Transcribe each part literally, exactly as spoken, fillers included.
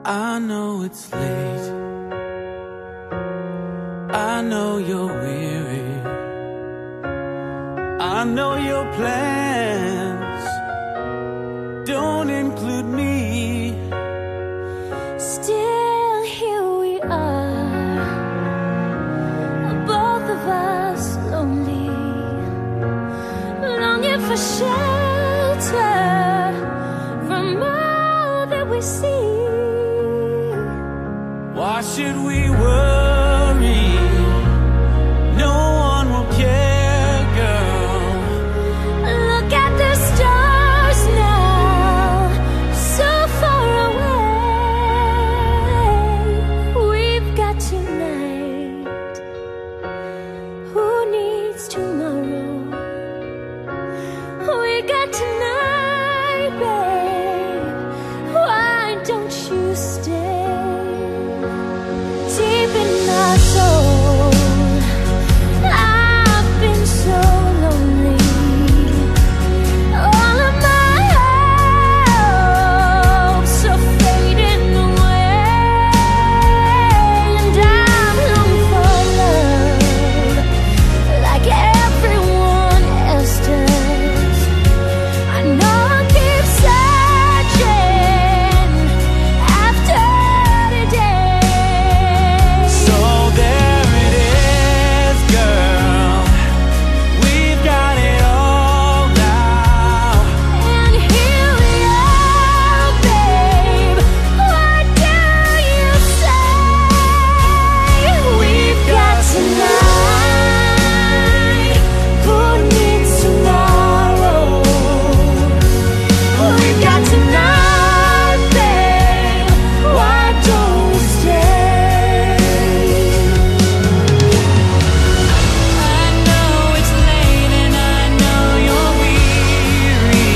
I know it's late, I know you're weary, I know your plans don't include me. Still here we are, both of us lonely, longing for shelter from all that we see. Why should we worry? No one will care, girl. Look at the stars now, so far away. We've got tonight. Who needs tomorrow? We got tonight, babe. Why don't you stay? Deep in my soul, I've been so lonely. All of my hopes are fading away, and I'm longing for love like everyone else does. I know I'll keep searching after today. So there it is, girl. We've got it all now. And here we are, babe. What do you say? We've got tonight. Who needs tomorrow? We've got tonight, babe. Why don't we stay? I know it's late and I know you're weary.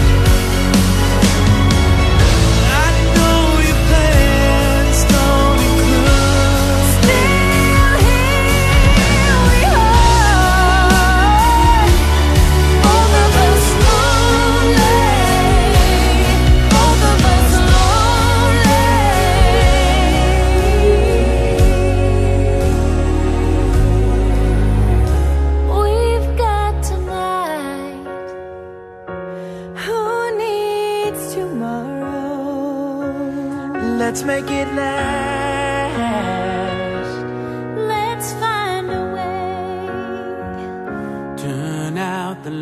I know your plans don't include. Still here we are, both of us lonely, both of us lonely. We've got tonight. Who needs tomorrow? Let's make it last. Let's find a way. Turn out the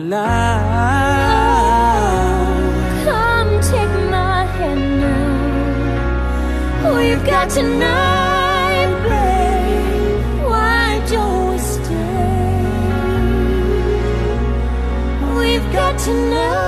light. Come take my hand now. We've got tonight, babe. Why don't we stay? We've got tonight.